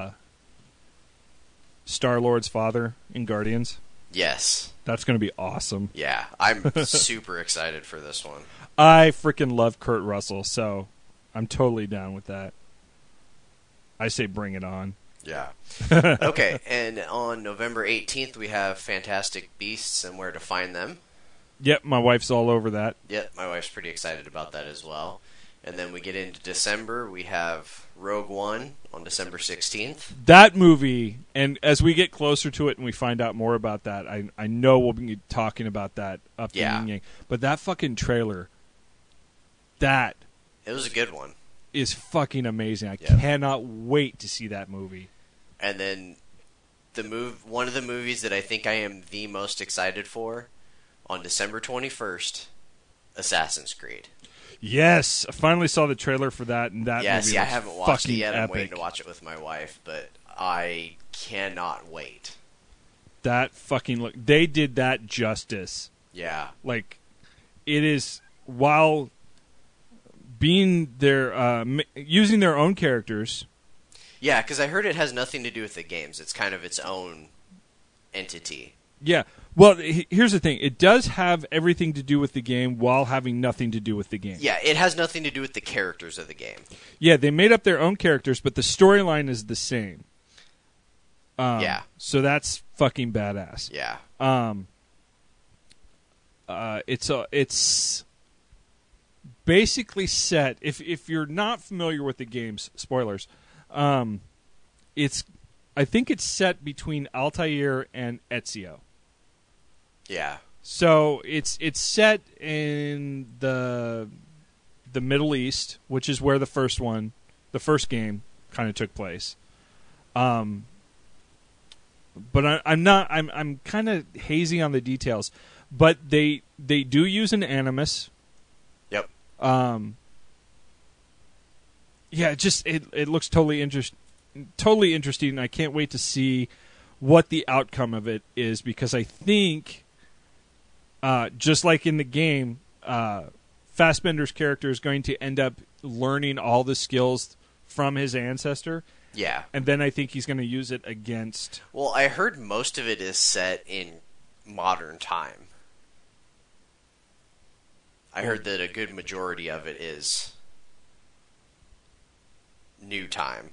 Star-Lord's father in Guardians? Yes. That's going to be awesome. Yeah, I'm super excited for this one. I freaking love Kurt Russell, so I'm totally down with that. I say bring it on. Yeah. Okay, and on November 18th, we have Fantastic Beasts and Where to Find Them. Yep, my wife's all over that. Yep, my wife's pretty excited about that as well. And then we get into December, we have Rogue One on December 16th. That movie, and as we get closer to it and we find out more about that, I know we'll be talking about that up the yin yang. But that fucking trailer, it was a good one. Is fucking amazing. I cannot wait to see that movie. And then one of the movies that I think I am the most excited for, on December 21st, Assassin's Creed. Yes, I finally saw the trailer for that, and that movie I haven't watched it yet. epic. I'm waiting to watch it with my wife, but I cannot wait. That fucking look. They did that justice. Yeah. Like, it is, while being their, using their own characters. Yeah, because I heard it has nothing to do with the games. It's kind of its own entity. Yeah. Well, here's the thing. It does have everything to do with the game while having nothing to do with the game. Yeah, it has nothing to do with the characters of the game. Yeah, they made up their own characters, but the storyline is the same. Yeah. So that's fucking badass. Yeah. It's basically set. If you're not familiar with the games, spoilers. I think it's set between Altair and Ezio. Yeah. So it's set in the Middle East, which is where the first game kind of took place. But I'm kind of hazy on the details. But they do use an Animus. Yep. Yeah, it looks totally interesting. I can't wait to see what the outcome of it is, because I think, just like in the game, Fassbender's character is going to end up learning all the skills from his ancestor. Yeah. And then I think he's going to use it against... Well, I heard most of it is set in modern time. I heard that a good majority of it is new time.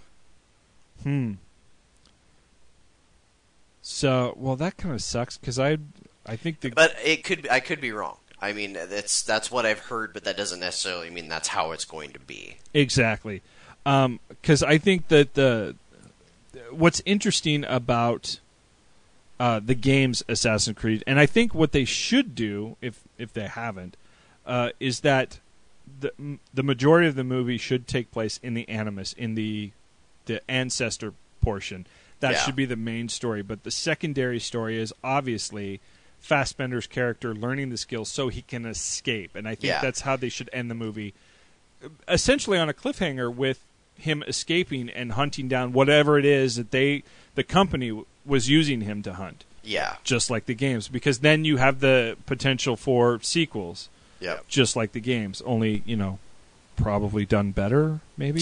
So, well, that kind of sucks, because I think the... But I could be wrong. I mean, that's what I've heard, but that doesn't necessarily mean that's how it's going to be. Exactly. Because I think that what's interesting about the games Assassin's Creed, and I think what they should do, if they haven't, is that the majority of the movie should take place in the Animus, in the ancestor portion. That should be the main story. But the secondary story is obviously Fassbender's character learning the skills so he can escape. And I think that's how they should end the movie. Essentially on a cliffhanger, with him escaping and hunting down whatever it is that the company was using him to hunt. Yeah. Just like the games. Because then you have the potential for sequels. Yeah. Just like the games. Only, probably done better, maybe?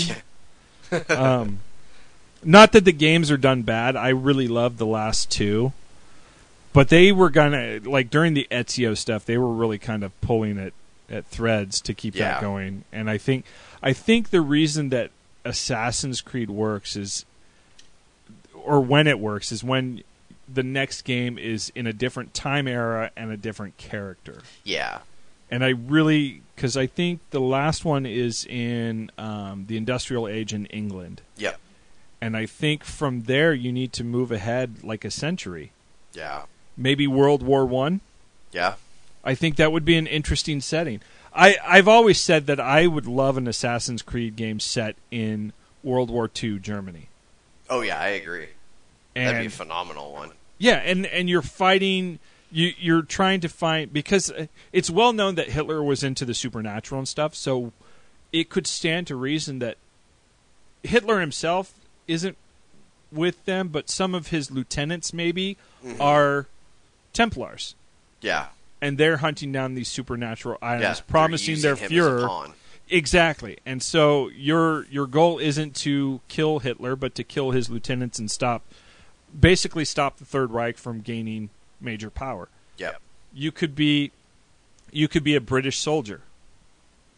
Not that the games are done bad. I really loved the last two. But they were gonna, like, during the Ezio stuff, they were really kind of pulling it at threads to keep that going. And I think the reason that Assassin's Creed works is, or when it works, is when the next game is in a different time era and a different character. Yeah. And because I think the last one is in the Industrial Age in England. Yep. And I think from there you need to move ahead like a century. Yeah. Maybe World War I? Yeah. I think that would be an interesting setting. I've always said that I would love an Assassin's Creed game set in World War II Germany. Oh, yeah, I agree. That'd be a phenomenal one. Yeah, and you're fighting... You're trying to find... Because it's well known that Hitler was into the supernatural and stuff, so it could stand to reason that Hitler himself isn't with them, but some of his lieutenants maybe are Templars. Yeah. And they're hunting down these supernatural items, Yeah, promising their Fuhrer. Exactly. And so your goal isn't to kill Hitler, but to kill his lieutenants and stop the Third Reich from gaining major power. Yep. You could be a British soldier.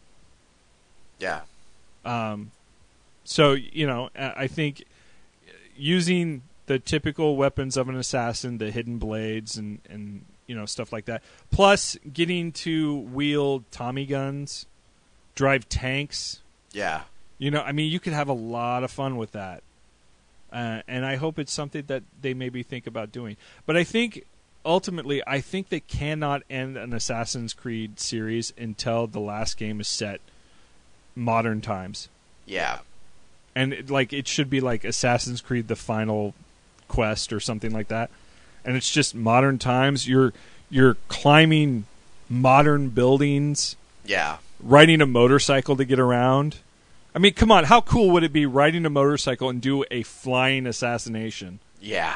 Yeah. So, I think using the typical weapons of an assassin, the hidden blades and stuff like that. Plus, getting to wield Tommy guns, drive tanks. Yeah. You could have a lot of fun with that. And I hope it's something that they maybe think about doing. But I think, ultimately, they cannot end an Assassin's Creed series until the last game is set modern times. Yeah. And it should be like Assassin's Creed The Final Quest or something like that. And it's just modern times. You're climbing modern buildings. Yeah. Riding a motorcycle to get around. I mean, come on, how cool would it be riding a motorcycle and do a flying assassination? Yeah.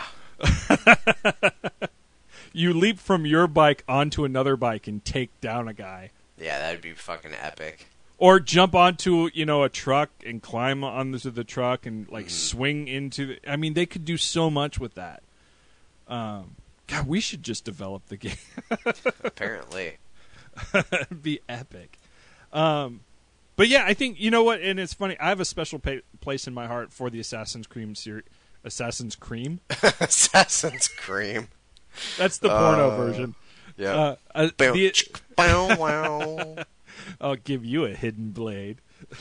You leap from your bike onto another bike and take down a guy. Yeah, that'd be fucking epic. Or jump onto, a truck and climb onto the truck and swing into they could do so much with that. God, we should just develop the game. Apparently. It'd be epic. But yeah, I think, you know what, and it's funny, I have a special place in my heart for the Assassin's Cream series. Assassin's Cream? Assassin's Cream. That's the porno version. Yeah. I'll give you a hidden blade.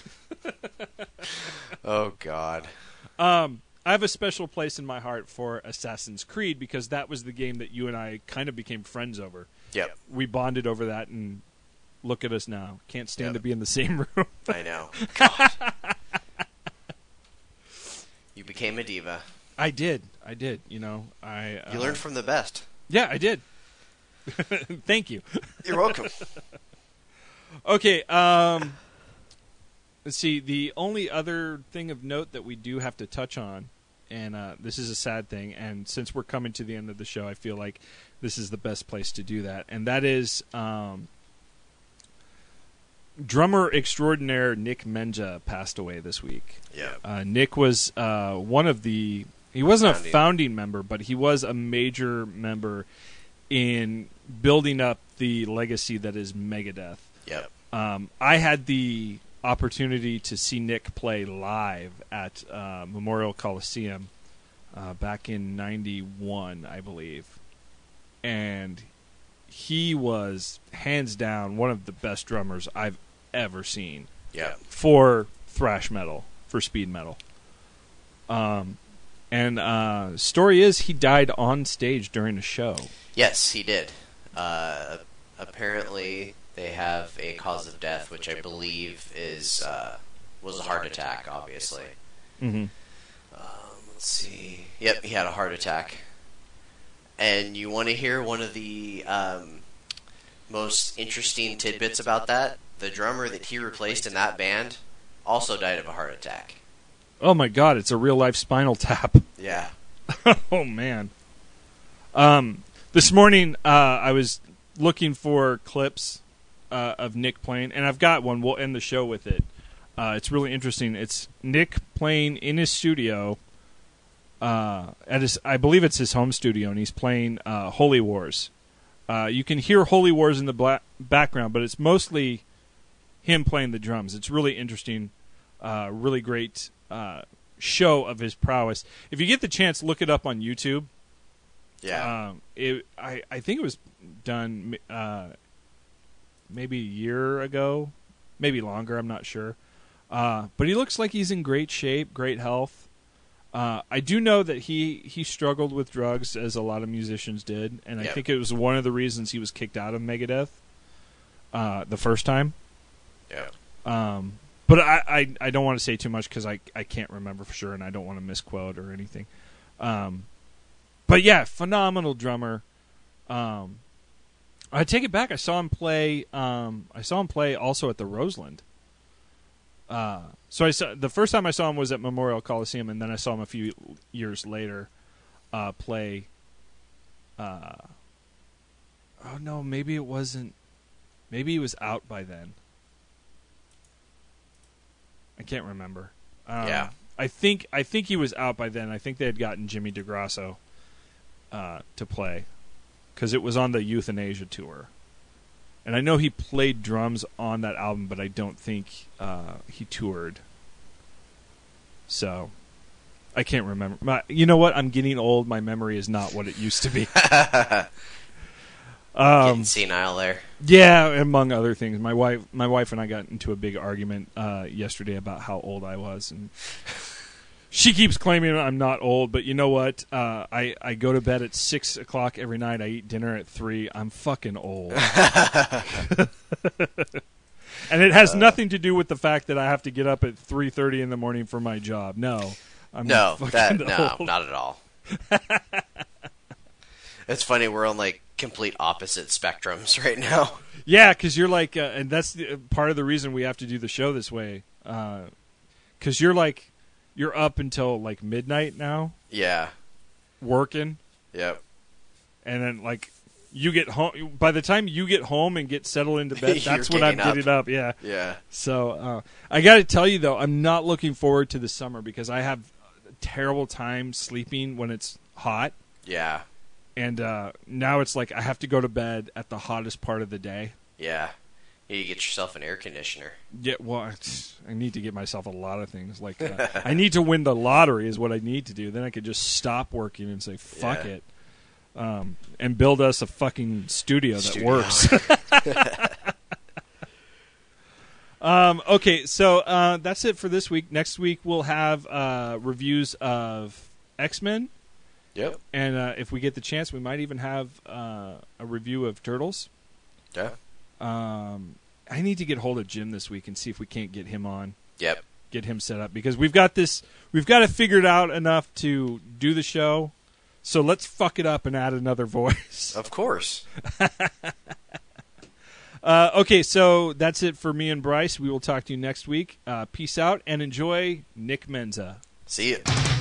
Oh, God. I have a special place in my heart for Assassin's Creed because that was the game that you and I kind of became friends over. Yep. We bonded over that, and look at us now. Can't stand to be in the same room. I know. God. You became a diva. I did. You learned from the best. Yeah, I did. Thank you. You're welcome. Okay, let's see. The only other thing of note that we do have to touch on, and this is a sad thing, and since we're coming to the end of the show, I feel like this is the best place to do that, and that is drummer extraordinaire Nick Menja passed away this week. Yeah. Nick was one of the... He wasn't a founding member, but he was a major member in building up the legacy that is Megadeth. Yep. I had the opportunity to see Nick play live at Memorial Coliseum back in '91, I believe. And he was, hands down, one of the best drummers I've ever seen. Yeah. For thrash metal, for speed metal. And story is he died on stage during a show. Yes, he did. Apparently, they have a cause of death, which I believe was a heart attack, obviously. Mm-hmm. Let's see. Yep, he had a heart attack. And you want to hear one of the most interesting tidbits about that? The drummer that he replaced in that band also died of a heart attack. Oh my God, it's a real-life Spinal Tap. Yeah. Oh, man. This morning, I was looking for clips of Nick playing, and I've got one. We'll end the show with it. It's really interesting. It's Nick playing in his studio. I believe it's his home studio, and he's playing Holy Wars. You can hear Holy Wars in the background, but it's mostly him playing the drums. It's really interesting, really great show of his prowess. If you get the chance, look it up on YouTube. Yeah. I think it was done maybe a year ago, maybe longer, I'm not sure. But he looks like he's in great shape, great health. I do know that he struggled with drugs, as a lot of musicians did, and I think it was one of the reasons he was kicked out of Megadeth the first time. Yeah. But I don't want to say too much because I can't remember for sure, and I don't want to misquote or anything. But yeah, phenomenal drummer. I take it back. I saw him play. Also at the Roseland. So the first time I saw him was at Memorial Coliseum, and then I saw him a few years later play. Oh no, maybe it wasn't. Maybe he was out by then. I can't remember. Yeah. I think he was out by then. I think they had gotten Jimmy DeGrasso to play because it was on the Euthanasia tour. And I know he played drums on that album, but I don't think he toured. So, I can't remember. You know what? I'm getting old. My memory is not what it used to be. Getting senile there. Yeah, among other things. My wife and I got into a big argument yesterday about how old I was, and she keeps claiming I'm not old. But you know what? I go to bed at 6 o'clock every night. I eat dinner at 3. I'm fucking old. And it has nothing to do with the fact that I have to get up at 3:30 in the morning for my job. No, no, old. not at all. It's funny, we're on like complete opposite spectrums right now. Yeah, because you're like, and that's part of the reason we have to do the show this way. Because you're up until like midnight now. Yeah, working. Yep. And then like. You get home. By the time you get home and get settled into bed, that's when I'm getting up. Yeah. Yeah. So I got to tell you though, I'm not looking forward to the summer because I have a terrible time sleeping when it's hot. Yeah. And now it's like I have to go to bed at the hottest part of the day. Yeah. You need to get yourself an air conditioner. Yeah. Well, I need to get myself a lot of things. Like I need to win the lottery is what I need to do. Then I could just stop working and say fuck it. And build us a fucking studio that works. Okay, so that's it for this week. Next week we'll have reviews of X-Men. Yep. And if we get the chance, we might even have a review of Turtles. Yeah. I need to get hold of Jim this week and see if we can't get him on. Yep. Get him set up because we've got it figured out enough to do the show. So let's fuck it up and add another voice. Of course. Okay, so that's it for me and Bryce. We will talk to you next week. Peace out and enjoy Nick Menza. See you.